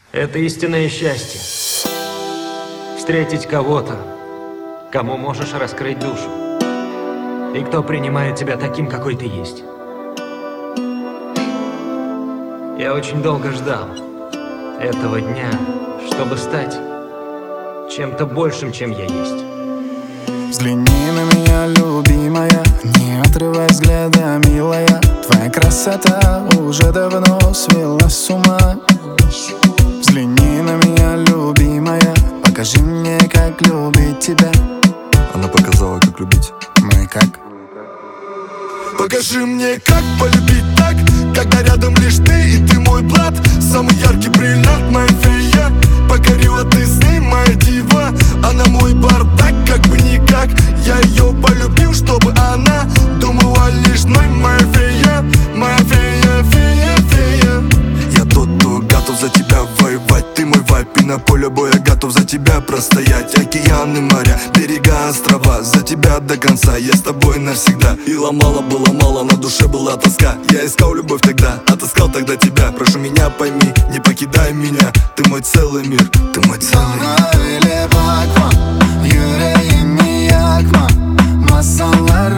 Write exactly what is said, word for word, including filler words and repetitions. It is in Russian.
Это истинное счастье. Встретить кого-то, кому можешь раскрыть душу. И кто принимает тебя таким, какой ты есть. Я очень долго ждал этого дня, чтобы стать чем-то большим, чем я есть. Взгляни на меня, любимая, не отрывай взгляда, милая. Твоя красота уже давно свела с ума. Взгляни на меня, любимая, покажи мне, как любить тебя. Она показала, как любить. Ну и как? Покажи мне, как полюбить так, когда рядом лишь ты и ты мой брат. Самый яркий бриллиант, моя фея. Покорила ты с ней, моя дива. Она мой бардак, как бы никак. Я ее полюбил, чтобы она думала лишь мной, моя фея. Моя фея, фея, фея. Я тот, кто готов за тебя воевать. Ты мой вайп, и на поле боя готов за тебя простоять. Океаны, моря, берега, острова. За тебя до конца, я с тобой навсегда. И ломало было мало, на душе была тоска. Я искал любовь тогда, отыскал тогда тебя. Прошу меня, пойми, не покидай меня. Ты мой целый мир, ты мой целый мир. Bana öyle bakma, yüreğimi yakma. Masallar